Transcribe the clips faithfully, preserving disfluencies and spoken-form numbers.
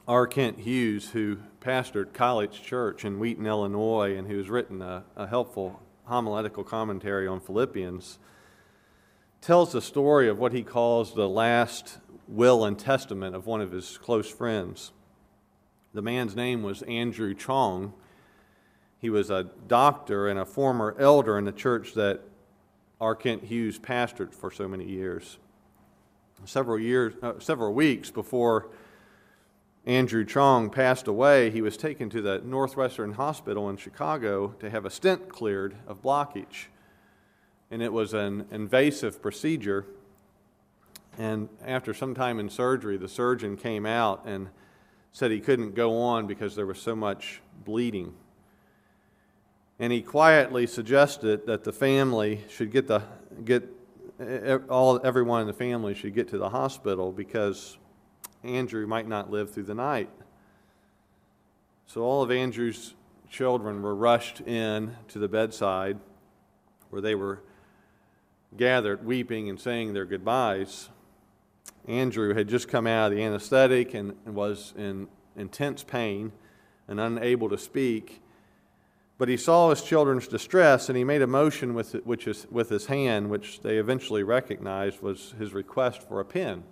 R. Kent Hughes, who pastored College Church in Wheaton, Illinois, and who's written a, a helpful homiletical commentary on Philippians, tells the story of what he calls the last will and testament of one of his close friends. The man's name was Andrew Chong. He was a doctor and a former elder in the church that R. Kent Hughes pastored for so many years. Several years, uh, several weeks before Andrew Chong passed away, he was taken to the Northwestern Hospital in Chicago to have a stent cleared of blockage. And it was an invasive procedure. And after some time in surgery, the surgeon came out and said he couldn't go on because there was so much bleeding. And he quietly suggested that the family should get the get all everyone in the family should get to the hospital because Andrew might not live through the night. So all of Andrew's children were rushed in to the bedside where they were gathered weeping and saying their goodbyes. Andrew had just come out of the anesthetic and was in intense pain and unable to speak. But he saw his children's distress, and he made a motion with it, which is with his hand, which they eventually recognized was his request for a pen.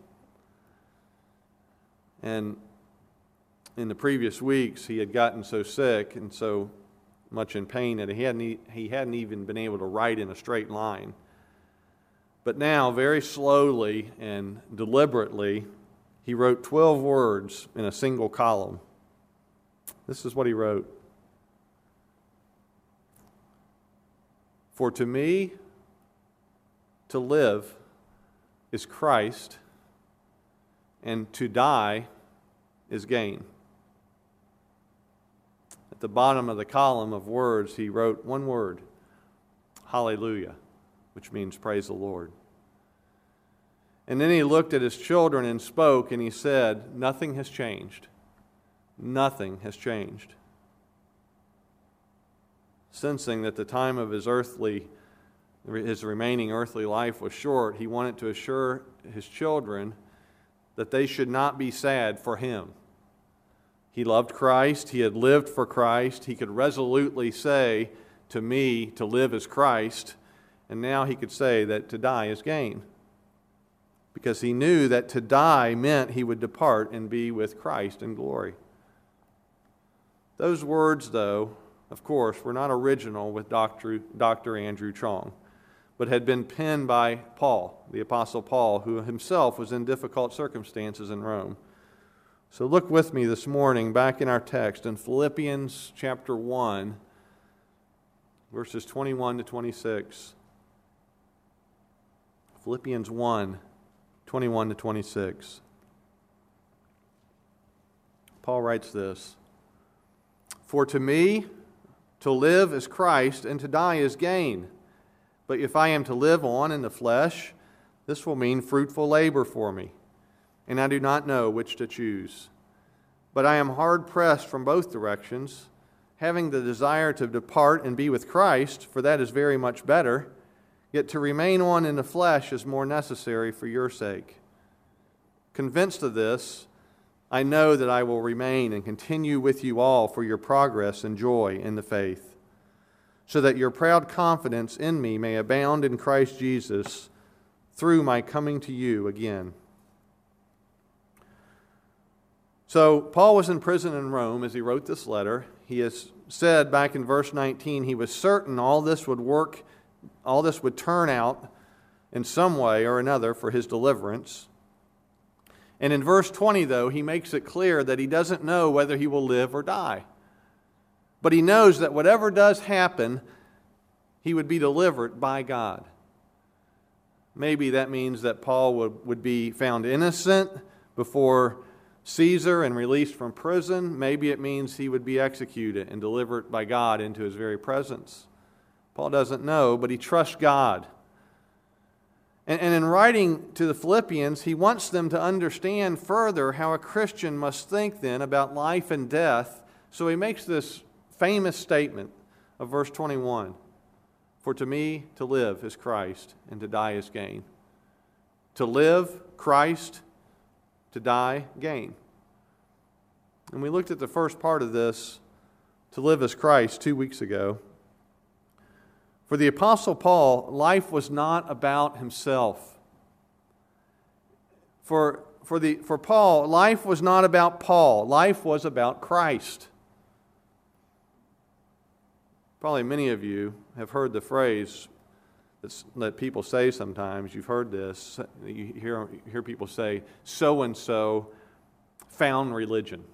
And in the previous weeks, he had gotten so sick and so much in pain that he hadn't he hadn't even been able to write in a straight line. But now, very slowly and deliberately, he wrote twelve words in a single column. This is what he wrote. For to me, to live is Christ, and to die is gain. At the bottom of the column of words, he wrote one word, hallelujah, which means praise the Lord. And then he looked at his children and spoke, and he said, nothing has changed. Nothing has changed. Sensing that the time of his earthly, his remaining earthly life was short, he wanted to assure his children that they should not be sad for him. He loved Christ. He had lived for Christ. He could resolutely say, to me, to live is Christ. And now he could say that to die is gain. Because he knew that to die meant he would depart and be with Christ in glory. Those words, though, of course, were not original with Doctor Doctor Andrew Chong, but had been penned by Paul, the Apostle Paul, who himself was in difficult circumstances in Rome. So look with me this morning back in our text in Philippians chapter one, verses twenty-one to twenty-six. Philippians one, twenty-one to twenty-six. Paul writes this, for to me, to live is Christ, and to die is gain. But if I am to live on in the flesh, this will mean fruitful labor for me, and I do not know which to choose. But I am hard-pressed from both directions, having the desire to depart and be with Christ, for that is very much better, yet to remain on in the flesh is more necessary for your sake. Convinced of this, I know that I will remain and continue with you all for your progress and joy in the faith, so that your proud confidence in me may abound in Christ Jesus through my coming to you again. So Paul was in prison in Rome as he wrote this letter. He has said back in verse nineteen, he was certain all this would work, all this would turn out in some way or another for his deliverance. And in verse twenty, though, he makes it clear that he doesn't know whether he will live or die. But he knows that whatever does happen, he would be delivered by God. Maybe that means that Paul would, would be found innocent before Caesar and released from prison. Maybe it means he would be executed and delivered by God into his very presence. Paul doesn't know, but he trusts God. And, and in writing to the Philippians, he wants them to understand further how a Christian must think then about life and death. So he makes this famous statement of verse twenty-one. For to me, to live is Christ, and to die is gain. To live, Christ. To die, gain. And we looked at the first part of this, to live as Christ, two weeks ago. For the Apostle Paul, life was not about himself. For, for, the, for Paul, life was not about Paul. Life was about Christ. Probably many of you have heard the phrase that's, that people say sometimes. You've heard this. You hear, you hear people say, so-and-so found religion.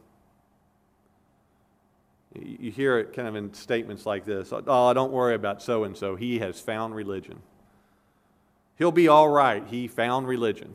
You hear it kind of in statements like this. Oh, don't worry about so-and-so. He has found religion. He'll be all right. He found religion.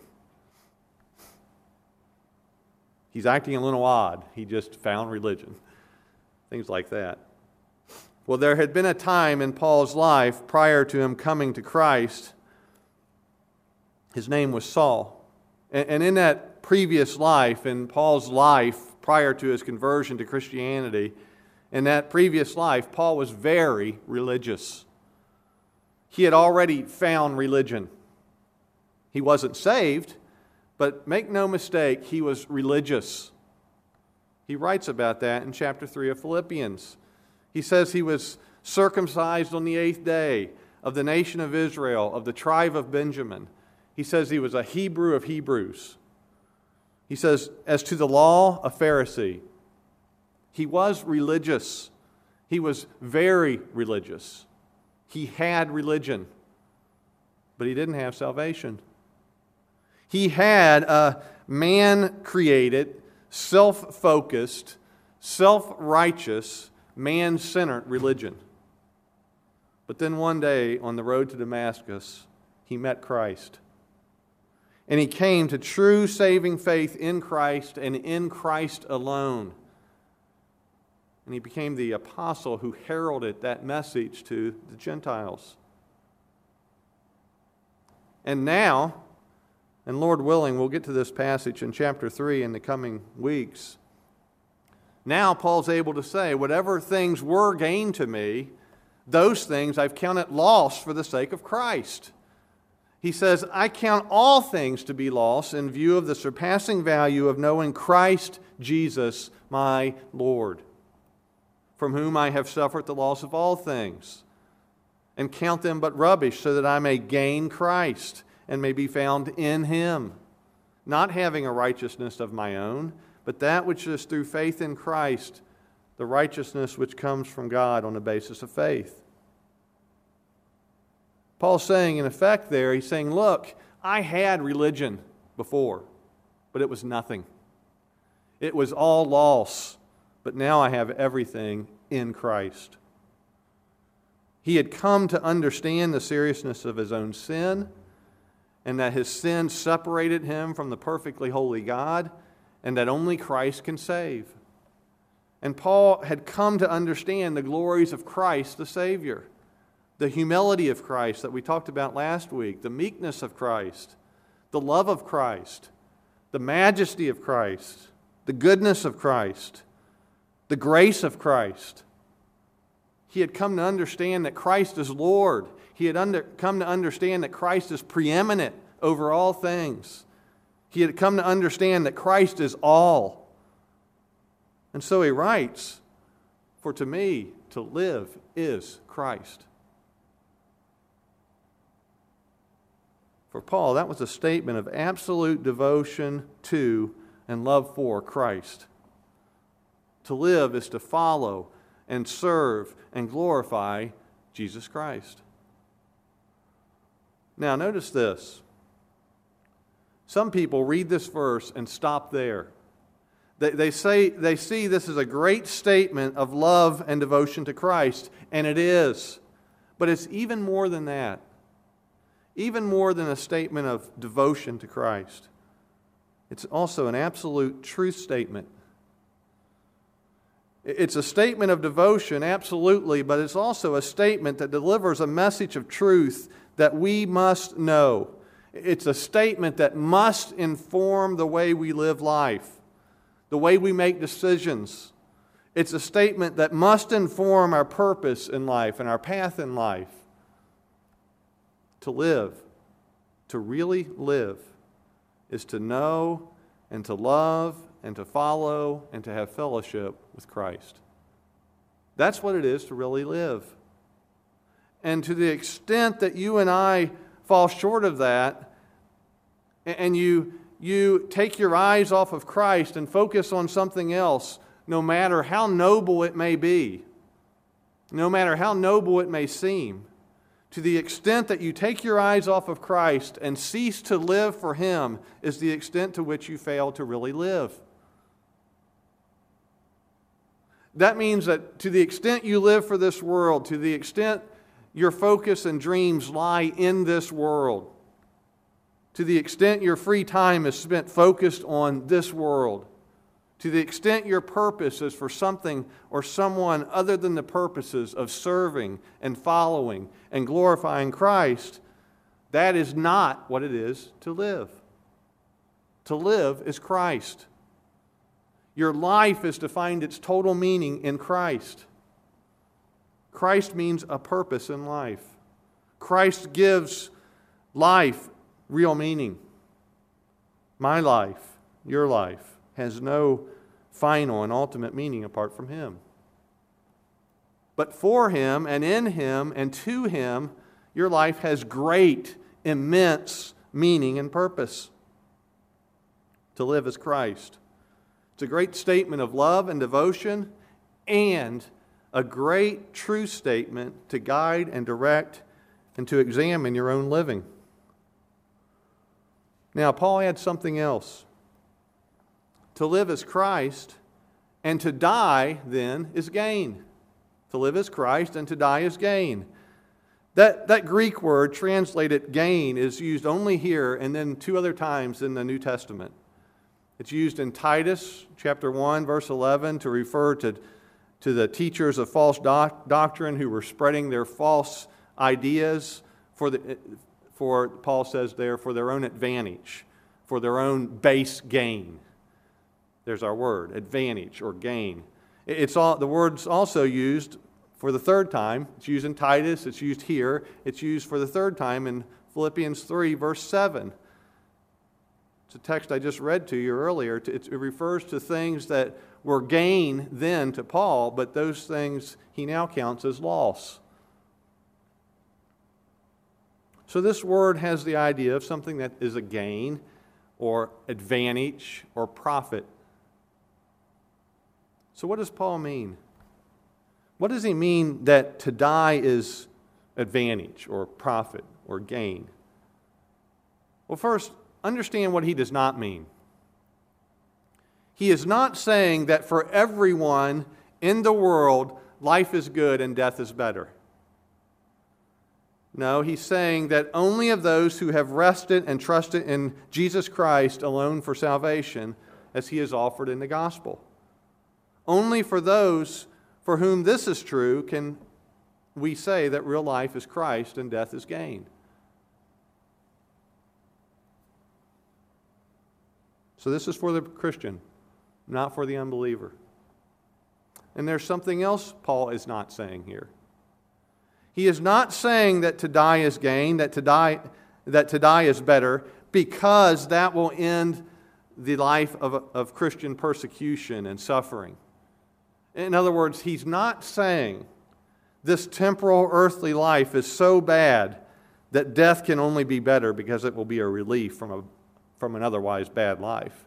He's acting a little odd. He just found religion. Things like that. Well, there had been a time in Paul's life prior to him coming to Christ. His name was Saul. And in that previous life, in Paul's life prior to his conversion to Christianity, in that previous life, Paul was very religious. He had already found religion. He wasn't saved, but make no mistake, he was religious. He writes about that in chapter three of Philippians. He says he was circumcised on the eighth day, of the nation of Israel, of the tribe of Benjamin. He says he was a Hebrew of Hebrews. He says, as to the law, a Pharisee. He was religious. He was very religious. He had religion, but he didn't have salvation. He had a man-created, self-focused, self-righteous, man-centered religion. But then one day on the road to Damascus, he met Christ. And he came to true saving faith in Christ and in Christ alone. And he became the apostle who heralded that message to the Gentiles. And now, and Lord willing, we'll get to this passage in chapter three in the coming weeks. Now Paul's able to say, whatever things were gained to me, those things I've counted loss for the sake of Christ. He says, I count all things to be loss in view of the surpassing value of knowing Christ Jesus, my Lord, from whom I have suffered the loss of all things, and count them but rubbish, so that I may gain Christ and may be found in Him, not having a righteousness of my own, but that which is through faith in Christ, the righteousness which comes from God on the basis of faith. Paul's saying, in effect there, he's saying, look, I had religion before, but it was nothing. It was all loss, but now I have everything in Christ. He had come to understand the seriousness of his own sin, and that his sin separated him from the perfectly holy God, and that only Christ can save. And Paul had come to understand the glories of Christ the Savior, the humility of Christ that we talked about last week, the meekness of Christ, the love of Christ, the majesty of Christ, the goodness of Christ, the grace of Christ. He had come to understand that Christ is Lord. He had under, come to understand that Christ is preeminent over all things. He had come to understand that Christ is all. And so he writes, for to me to live is Christ. For Paul, that was a statement of absolute devotion to and love for Christ. To live is to follow and serve and glorify Jesus Christ. Now, notice this. Some people read this verse and stop there. They, they say they see this as a great statement of love and devotion to Christ, and it is. But it's even more than that. Even more than a statement of devotion to Christ. It's also an absolute truth statement. It's a statement of devotion, absolutely, but it's also a statement that delivers a message of truth that we must know. It's a statement that must inform the way we live life, the way we make decisions. It's a statement that must inform our purpose in life and our path in life. To live, to really live, is to know and to love and to follow and to have fellowship with Christ. That's what it is to really live. And to the extent that you and I fall short of that, and you, you take your eyes off of Christ and focus on something else, no matter how noble it may be, no matter how noble it may seem, to the extent that you take your eyes off of Christ and cease to live for Him is the extent to which you fail to really live. That means that to the extent you live for this world, to the extent your focus and dreams lie in this world, to the extent your free time is spent focused on this world, to the extent your purpose is for something or someone other than the purposes of serving and following and glorifying Christ, that is not what it is to live. To live is Christ. Your life is to find its total meaning in Christ. Christ means a purpose in life. Christ gives life real meaning. My life, your life, has no final and ultimate meaning apart from Him. But for Him and in Him and to Him, your life has great, immense meaning and purpose. To live as Christ. It's a great statement of love and devotion, and a great true statement to guide and direct and to examine your own living. Now, Paul adds something else. To live as Christ and to die, then, is gain. To live as Christ and to die is gain. That, that Greek word translated gain is used only here and then two other times in the New Testament. It's used in Titus chapter one, verse eleven, to refer to, to the teachers of false doc, doctrine who were spreading their false ideas for, the, for, Paul says there, for their own advantage, for their own base gain. There's our word, advantage or gain. It's all, the word's also used for the third time. It's used in Titus, it's used here, it's used for the third time in Philippians three, verse seven. It's a text I just read to you earlier. It refers to things that were gain then to Paul, but those things he now counts as loss. So this word has the idea of something that is a gain or advantage or profit. So what does Paul mean? What does he mean that to die is advantage or profit or gain? Well, first, understand what he does not mean. He is not saying that for everyone in the world, life is good and death is better. No, he's saying that only of those who have rested and trusted in Jesus Christ alone for salvation, as He has offered in the gospel. Only for those for whom this is true can we say that real life is Christ and death is gain. So this is for the Christian, not for the unbeliever. And there's something else Paul is not saying here. He is not saying that to die is gain, that to die, that to die is better, because that will end the life of, of Christian persecution and suffering. In other words, he's not saying this temporal earthly life is so bad that death can only be better because it will be a relief from a from an otherwise bad life.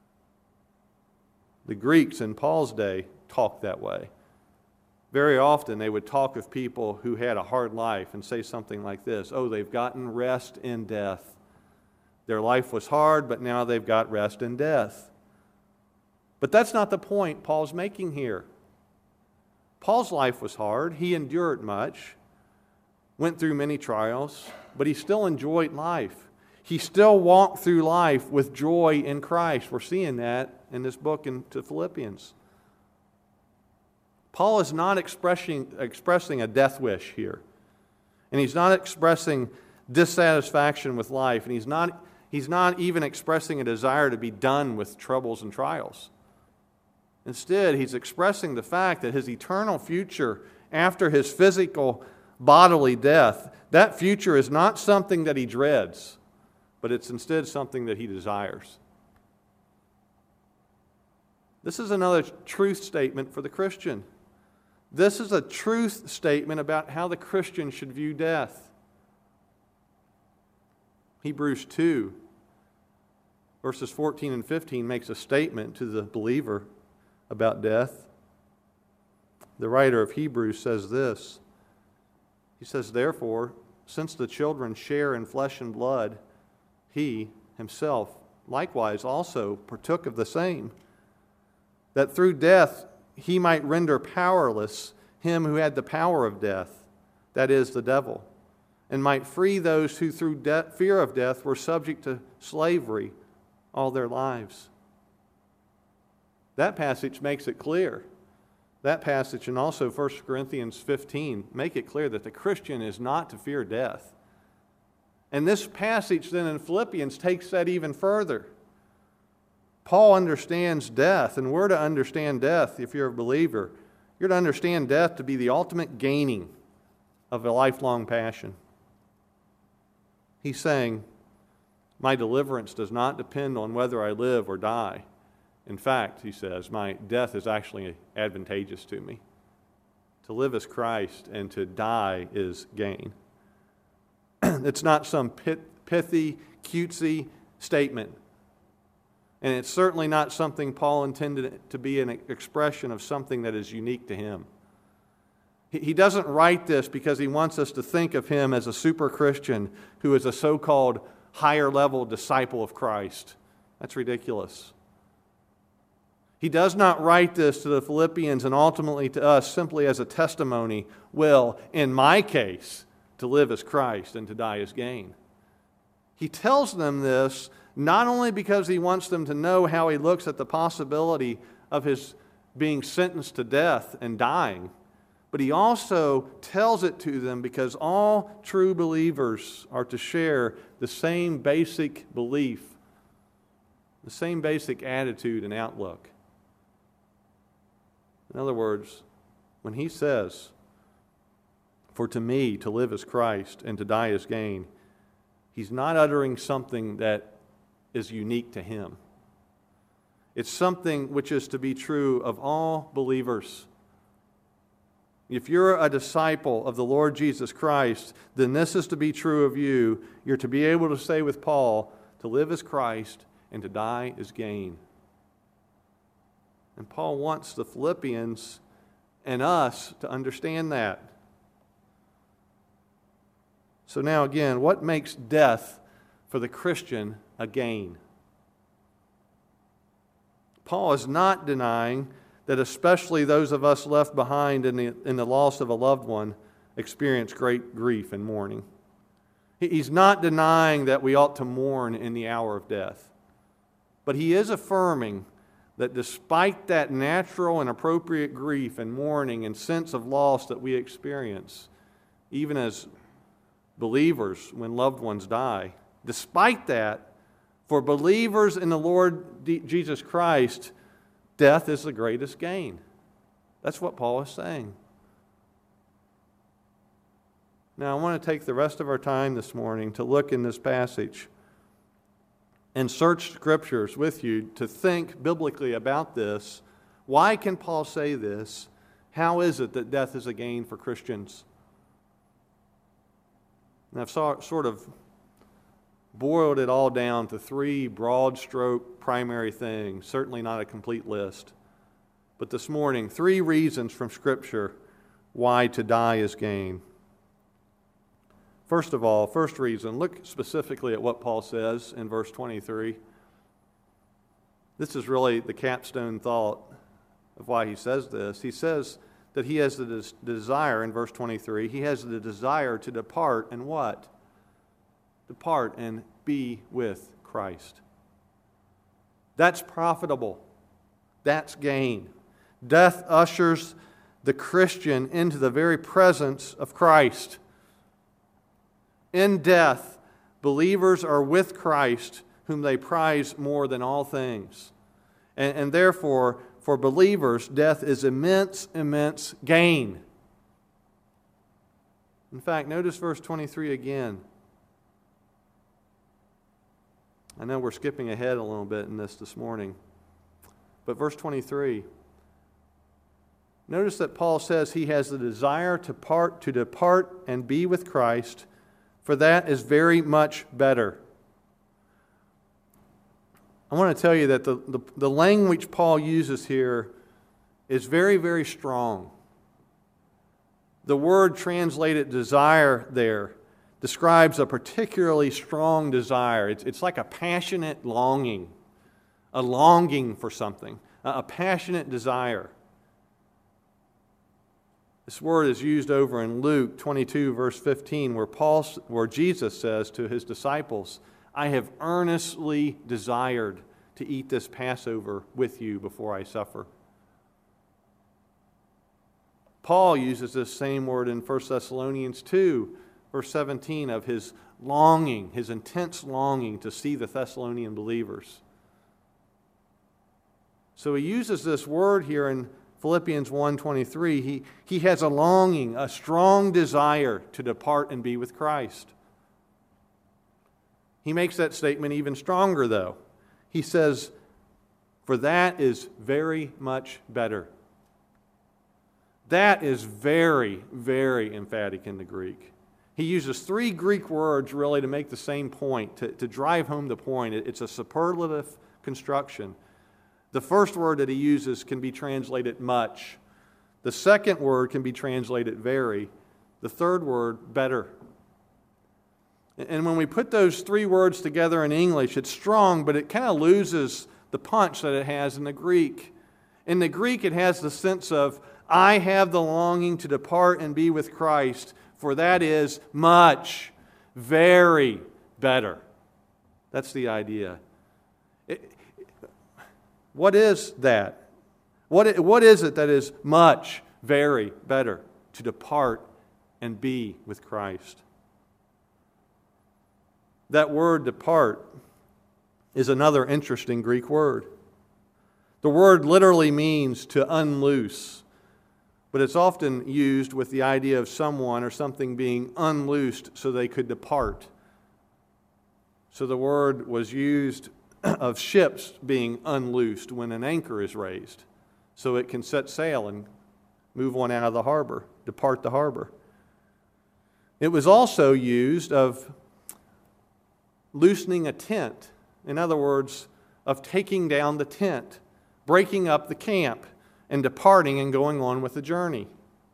The Greeks in Paul's day talked that way. Very often they would talk of people who had a hard life and say something like this: oh, they've gotten rest in death. Their life was hard, but now they've got rest in death. But that's not the point Paul's making here. Paul's life was hard. He endured much, went through many trials, but he still enjoyed life. He still walked through life with joy in Christ. We're seeing that in this book into Philippians. Paul is not expressing, expressing a death wish here. And he's not expressing dissatisfaction with life. And he's not, he's not even expressing a desire to be done with troubles and trials. Instead, he's expressing the fact that his eternal future after his physical bodily death, that future is not something that he dreads, but it's instead something that he desires. This is another truth statement for the Christian. This is a truth statement about how the Christian should view death. Hebrews two, verses fourteen and fifteen makes a statement to the believer about death. The writer of Hebrews says this. He says, "Therefore, since the children share in flesh and blood, he himself likewise also partook of the same, that through death he might render powerless him who had the power of death, that is, the devil, and might free those who through de- fear of death were subject to slavery all their lives." That passage makes it clear. That passage and also First Corinthians fifteen make it clear that the Christian is not to fear death. And this passage then in Philippians takes that even further. Paul understands death, and we're to understand death, if you're a believer, you're to understand death to be the ultimate gaining of a lifelong passion. He's saying, my deliverance does not depend on whether I live or die. In fact, he says, my death is actually advantageous to me. To live is Christ, and to die is gain. It's not some pit, pithy, cutesy statement. And it's certainly not something Paul intended it to be an expression of something that is unique to him. He doesn't write this because he wants us to think of him as a super Christian who is a so-called higher level disciple of Christ. That's ridiculous. He does not write this to the Philippians and ultimately to us simply as a testimony, well, in my case, to live as Christ and to die as gain. He tells them this not only because he wants them to know how he looks at the possibility of his being sentenced to death and dying, but he also tells it to them because all true believers are to share the same basic belief, the same basic attitude and outlook. In other words, when he says, "For to me to live is Christ and to die is gain," he's not uttering something that is unique to him. It's something which is to be true of all believers. If you're a disciple of the Lord Jesus Christ, then this is to be true of you. You're to be able to say with Paul, to live is Christ and to die is gain. And Paul wants the Philippians and us to understand that. So now again, what makes death for the Christian a gain? Paul is not denying that especially those of us left behind in the, in the loss of a loved one experience great grief and mourning. He's not denying that we ought to mourn in the hour of death. But he is affirming that despite that natural and appropriate grief and mourning and sense of loss that we experience, even as believers when loved ones die, despite that, for believers in the Lord D- Jesus Christ, death is the greatest gain. That's what Paul is saying. Now, I want to take the rest of our time this morning to look in this passage and search Scriptures with you to think biblically about this. Why can Paul say this? How is it that death is a gain for Christians? And I've saw, sort of boiled it all down to three broad stroke primary things, certainly not a complete list. But this morning, three reasons from Scripture why to die is gain. First of all, first reason, look specifically at what Paul says in verse twenty-three. This is really the capstone thought of why he says this. He says that he has the des- desire, in verse twenty-three, he has the desire to depart and what? Depart and be with Christ. That's profitable. That's gain. Death ushers the Christian into the very presence of Christ. In death, believers are with Christ, whom they prize more than all things. And, and therefore, for believers, death is immense, immense gain. In fact, notice verse twenty-three again. I know we're skipping ahead a little bit in this this morning. But verse twenty-three, notice that Paul says he has the desire to part, to depart and be with Christ, for that is very much better. I want to tell you that the, the, the language Paul uses here is very, very strong. The word translated desire there describes a particularly strong desire. It's, it's like a passionate longing, a longing for something, a, a passionate desire. This word is used over in Luke twenty-two, verse fifteen, where Paul, where Jesus says to his disciples, I have earnestly desired to eat this Passover with you before I suffer. Paul uses this same word in First Thessalonians two, verse seventeen, of his longing, his intense longing to see the Thessalonian believers. So he uses this word here in Philippians one twenty-three. He, he has a longing, a strong desire to depart and be with Christ. He makes that statement even stronger, though. He says, for that is very much better. That is very, very emphatic in the Greek. He uses three Greek words really to make the same point, to, to drive home the point. It's a superlative construction. The first word that he uses can be translated much. The second word can be translated very. The third word, better. And when we put those three words together in English, it's strong, but it kind of loses the punch that it has in the Greek. In the Greek, it has the sense of, I have the longing to depart and be with Christ, for that is much, very better. That's the idea. It, what is that? What, what is it that is much, very better? To depart and be with Christ. That word depart is another interesting Greek word. The word literally means to unloose, but it's often used with the idea of someone or something being unloosed so they could depart. So the word was used of ships being unloosed when an anchor is raised, so it can set sail and move on out of the harbor, depart the harbor. It was also used of loosening a tent. In other words, of taking down the tent, breaking up the camp, and departing and going on with the journey.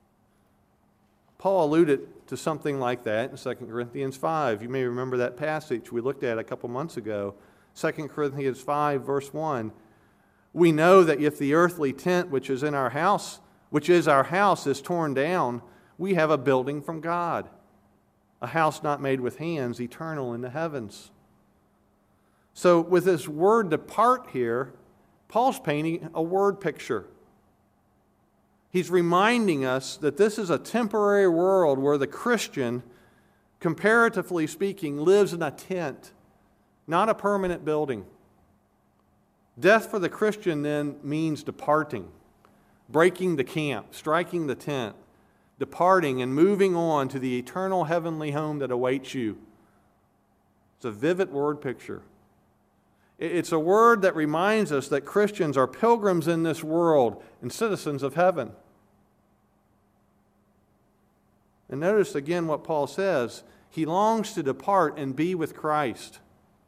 Paul alluded to something like that in Second Corinthians five. You may remember that passage we looked at a couple months ago. Second Corinthians five, verse one. We know that if the earthly tent which is in our house, which is our house, is torn down, we have a building from God, a house not made with hands, eternal in the heavens. So with this word depart here, Paul's painting a word picture. He's reminding us that this is a temporary world where the Christian, comparatively speaking, lives in a tent, not a permanent building. Death for the Christian then means departing, breaking the camp, striking the tent, departing and moving on to the eternal heavenly home that awaits you. It's a vivid word picture. It's a word that reminds us that Christians are pilgrims in this world and citizens of heaven. And notice again what Paul says. He longs to depart and be with Christ.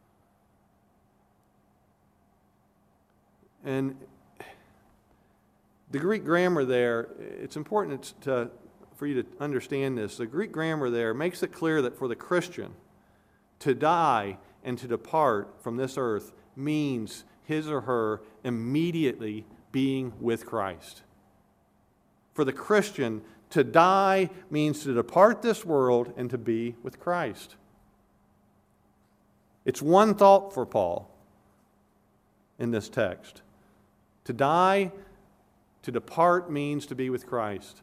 And the Greek grammar there, it's important to, for you to understand this. The Greek grammar there makes it clear that for the Christian, to die and to depart from this earth means his or her immediately being with Christ. For the Christian, to die means to depart this world and to be with Christ. It's one thought for Paul in this text. To die, to depart means to be with Christ.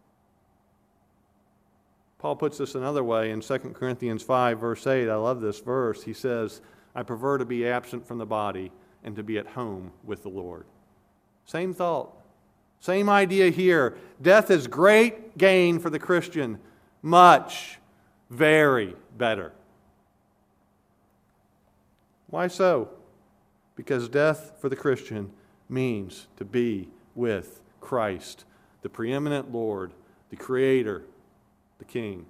Paul puts this another way in Second Corinthians five, verse eight. I love this verse. He says, I prefer to be absent from the body and to be at home with the Lord. Same thought. Same idea here. Death is great gain for the Christian. Much, very better. Why so? Because death for the Christian means to be with Christ, the preeminent Lord, the Creator, the King.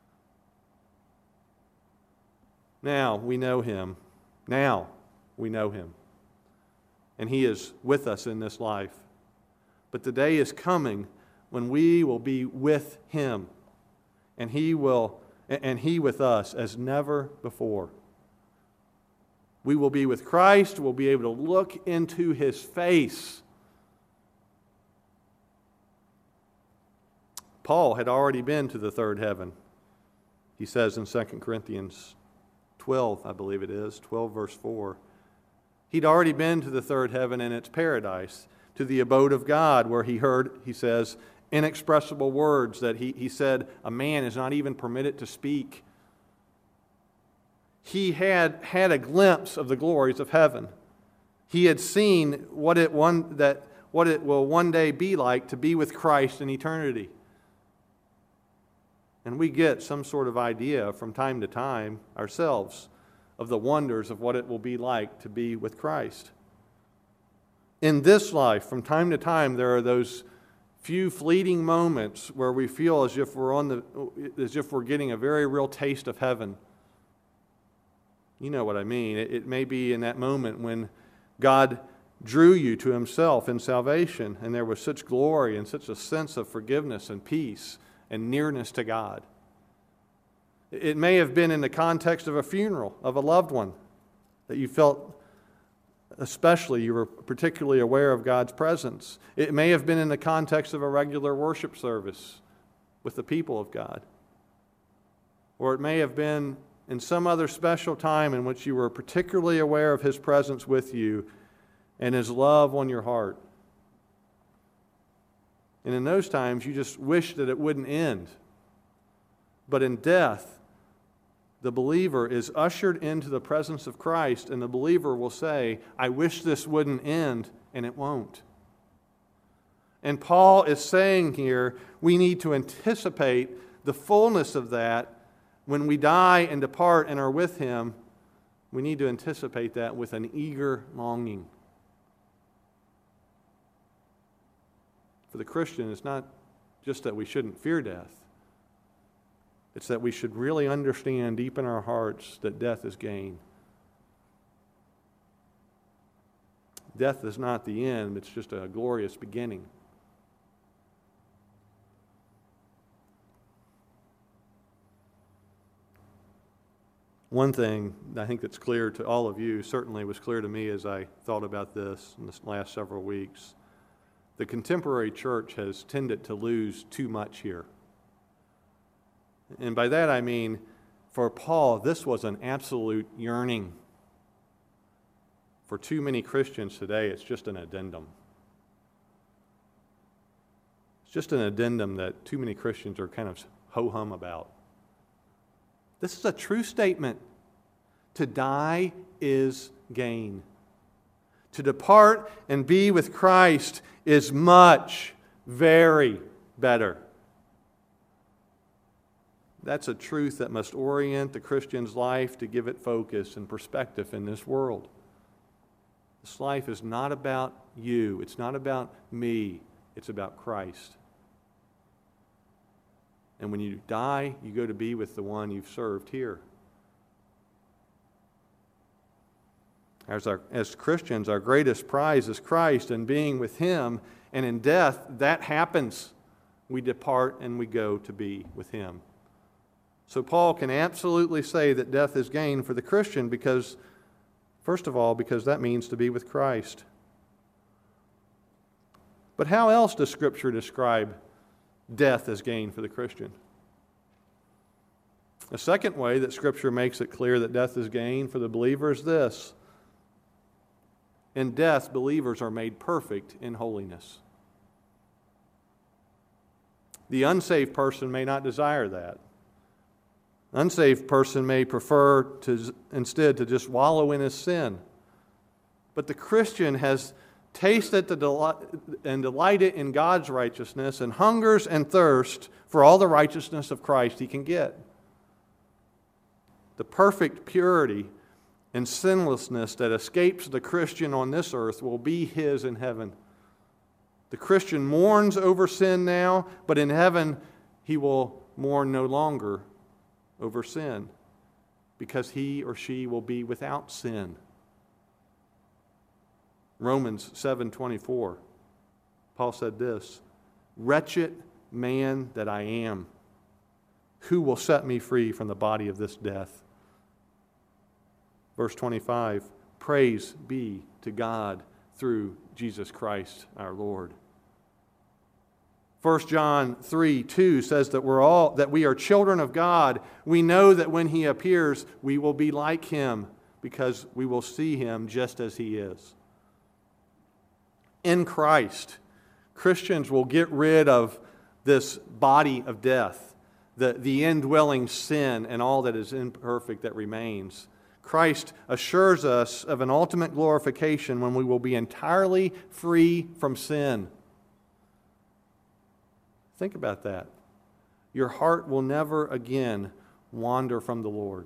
Now we know Him. Now we know Him. And He is with us in this life. But the day is coming when we will be with Him, and He will, and He with us as never before. We will be with Christ. We'll be able to look into His face. Paul had already been to the third heaven. He says in Second Corinthians twelve, I believe it is, twelve verse four. He'd already been to the third heaven and its paradise, to the abode of God, where he heard, he says, inexpressible words that he, he said a man is not even permitted to speak. He had had a glimpse of the glories of heaven. He had seen what it one that what it will one day be like to be with Christ in eternity. And we get some sort of idea from time to time ourselves of the wonders of what it will be like to be with Christ. In this life, from time to time, there are those few fleeting moments where we feel as if we're on the as if we're getting a very real taste of heaven. You know what I mean. It, it may be in that moment when God drew you to Himself in salvation, and there was such glory and such a sense of forgiveness and peace and nearness to God. It may have been in the context of a funeral of a loved one that you felt especially you were particularly aware of God's presence. It may have been in the context of a regular worship service with the people of God. Or it may have been in some other special time in which you were particularly aware of His presence with you and His love on your heart. And in those times, you just wish that it wouldn't end. But in death, the believer is ushered into the presence of Christ, and the believer will say, I wish this wouldn't end, and it won't. And Paul is saying here, we need to anticipate the fullness of that when we die and depart and are with Him. We need to anticipate that with an eager longing. For the Christian, it's not just that we shouldn't fear death. It's that we should really understand deep in our hearts that death is gain. Death is not the end, it's just a glorious beginning. One thing I think that's clear to all of you, certainly was clear to me as I thought about this in the last several weeks. The contemporary church has tended to lose too much here. And by that I mean, for Paul, this was an absolute yearning. For too many Christians today, it's just an addendum. It's just an addendum that too many Christians are kind of ho-hum about. This is a true statement. To die is gain. To depart and be with Christ is much, very better. That's a truth that must orient the Christian's life to give it focus and perspective in this world. This life is not about you. It's not about me. It's about Christ. And when you die, you go to be with the one you've served here. As, our, as Christians, our greatest prize is Christ, and being with Him. And in death, that happens. We depart and we go to be with Him. So Paul can absolutely say that death is gain for the Christian because, first of all, because that means to be with Christ. But how else does Scripture describe death as gain for the Christian? The second way that Scripture makes it clear that death is gain for the believer is this. In death, believers are made perfect in holiness. The unsaved person may not desire that. Unsaved person may prefer to instead to just wallow in his sin. But the Christian has tasted the delight, and delighted in God's righteousness and hungers and thirsts for all the righteousness of Christ he can get. The perfect purity and sinlessness that escapes the Christian on this earth will be his in heaven. The Christian mourns over sin now, but in heaven he will mourn no longer over sin because he or she will be without sin. Romans seven twenty-four, Paul said this, "Wretched man that I am, who will set me free from the body of this death?" Verse twenty-five, "Praise be to God through Jesus Christ our Lord." First John three two says that we're all that we are children of God. We know that when he appears, we will be like him because we will see him just as he is. In Christ, Christians will get rid of this body of death, the, the indwelling sin and all that is imperfect that remains. Christ assures us of an ultimate glorification when we will be entirely free from sin. Think about that. Your heart will never again wander from the Lord.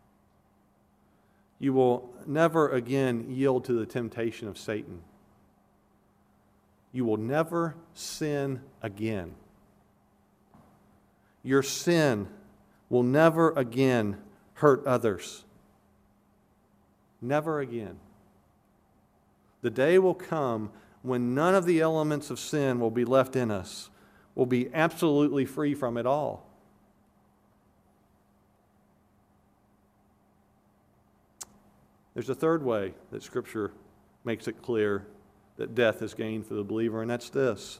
You will never again yield to the temptation of Satan. You will never sin again. Your sin will never again hurt others. Never again. The day will come when none of the elements of sin will be left in us. We'll be absolutely free from it all. There's a third way that Scripture makes it clear that death is gained for the believer, and that's this.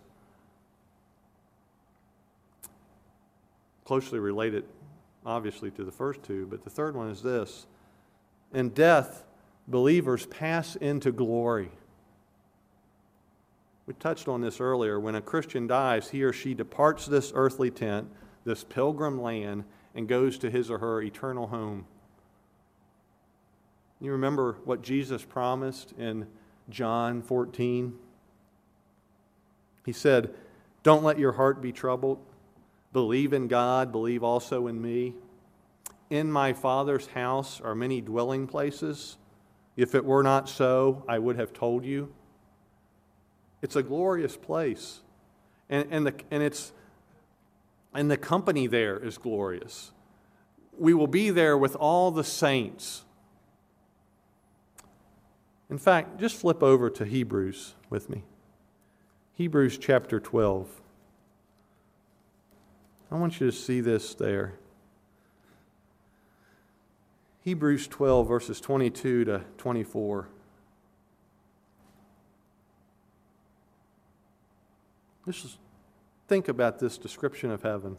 Closely related, obviously, to the first two, but the third one is this. In death, believers pass into glory. We touched on this earlier. When a Christian dies, he or she departs this earthly tent, this pilgrim land, and goes to his or her eternal home. You remember what Jesus promised in John fourteen? He said, "Don't let your heart be troubled. Believe in God, believe also in me. In my Father's house are many dwelling places. If it were not so, I would have told you." It's a glorious place. And, and, the, and, it's, and the company there is glorious. We will be there with all the saints. In fact, just flip over to Hebrews with me. Hebrews chapter twelve. I want you to see this there. Hebrews twelve, verses twenty-two to twenty-four. Just think about this description of heaven.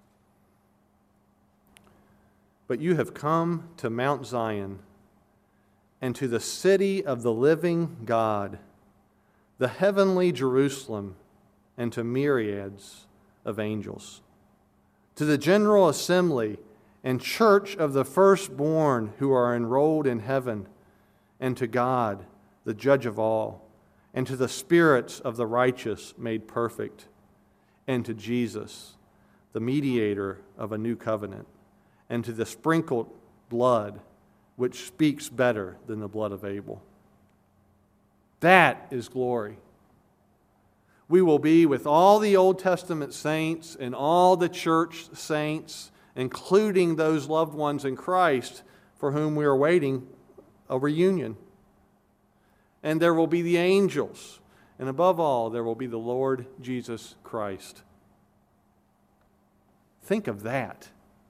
"But you have come to Mount Zion and to the city of the living God, the heavenly Jerusalem, and to myriads of angels, to the general assembly and church of the firstborn who are enrolled in heaven, and to God, the judge of all, and to the spirits of the righteous made perfect, and to Jesus, the mediator of a new covenant, and to the sprinkled blood, which speaks better than the blood of Abel." That is glory. We will be with all the Old Testament saints and all the church saints, including those loved ones in Christ for whom we are waiting a reunion. And there will be the angels. And above all, there will be the Lord Jesus Christ. Think of that.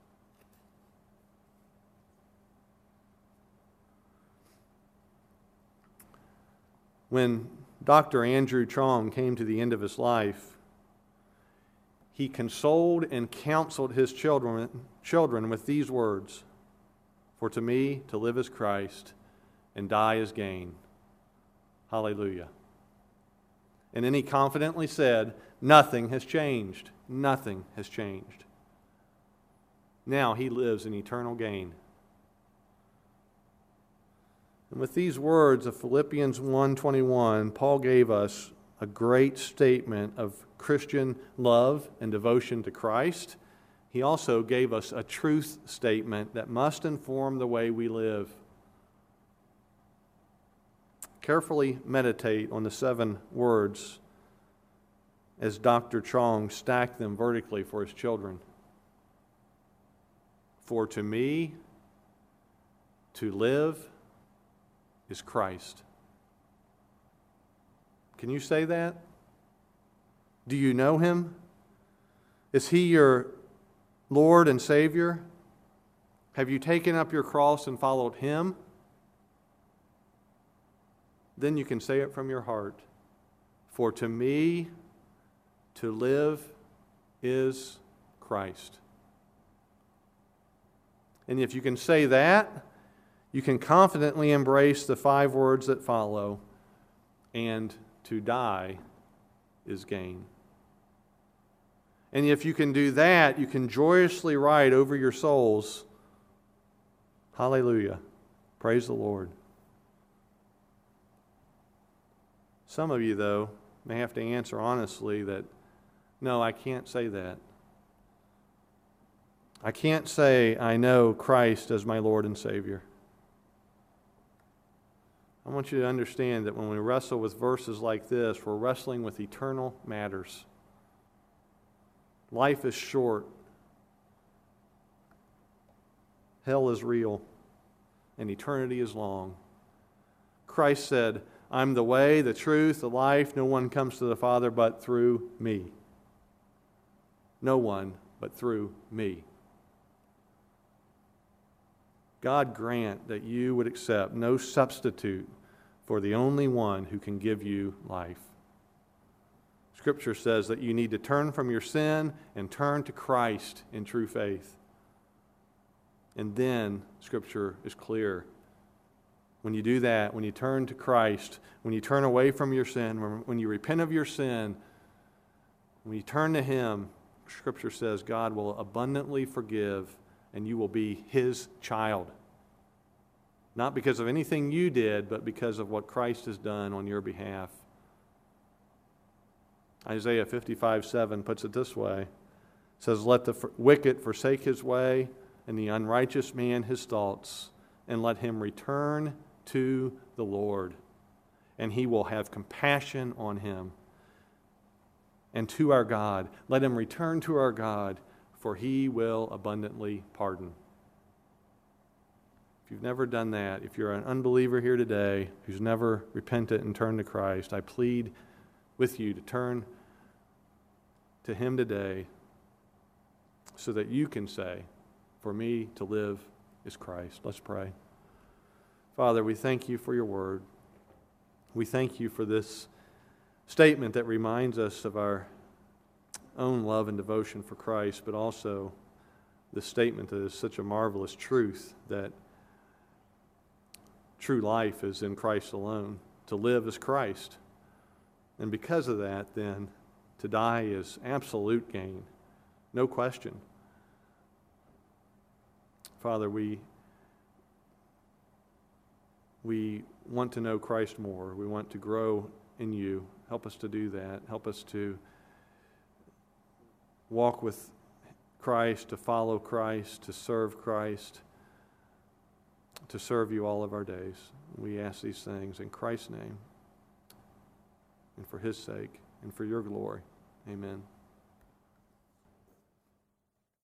When Doctor Andrew Trong came to the end of his life, he consoled and counseled his children, children with these words, "For to me to live is Christ, and die is gain." Hallelujah. And then he confidently said, nothing has changed. Nothing has changed. Now he lives in eternal gain. And with these words of Philippians one twenty-one, Paul gave us a great statement of Christian love and devotion to Christ. He also gave us a truth statement that must inform the way we live. carefully meditate on the seven words as Doctor Chong stacked them vertically for his children. For to me, to live is Christ. Can you say that? Do you know Him? Is He your Lord and Savior? Have you taken up your cross and followed Him? Then you can say it from your heart. For to me, to live is Christ. And if you can say that, you can confidently embrace the five words that follow, and to die is gain. And if you can do that, you can joyously write over your souls, hallelujah, praise the Lord. Some of you, though, may have to answer honestly that, no, I can't say that. I can't say I know Christ as my Lord and Savior. I want you to understand that when we wrestle with verses like this, we're wrestling with eternal matters. Life is short. Hell is real. And eternity is long. Christ said, I'm the way, the truth, the life. No one comes to the Father but through me. No one but through me. God grant that you would accept no substitute for the only one who can give you life. Scripture says that you need to turn from your sin and turn to Christ in true faith. And then, Scripture is clear. When you do that, when you turn to Christ, when you turn away from your sin, when you repent of your sin, when you turn to Him, Scripture says God will abundantly forgive and you will be His child. Not because of anything you did, but because of what Christ has done on your behalf. Isaiah fifty-five seven puts it this way. It says, let the wicked forsake his way, and the unrighteous man his thoughts, and let him return to the Lord, and He will have compassion on him. And to our God, let him return to our God, for He will abundantly pardon. If you've never done that, if you're an unbeliever here today who's never repented and turned to Christ, I plead with you to turn to Him today so that you can say, for me to live is Christ. Let's pray. Father, we thank You for Your word. We thank You for this statement that reminds us of our own love and devotion for Christ, but also the statement that is such a marvelous truth that true life is in Christ alone. To live is Christ. And because of that, then, to die is absolute gain. No question. Father, we, we want to know Christ more. We want to grow in You. Help us to do that. Help us to walk with Christ, to follow Christ, to serve Christ, to serve You all of our days. We ask these things in Christ's name and for His sake and for Your glory. Amen.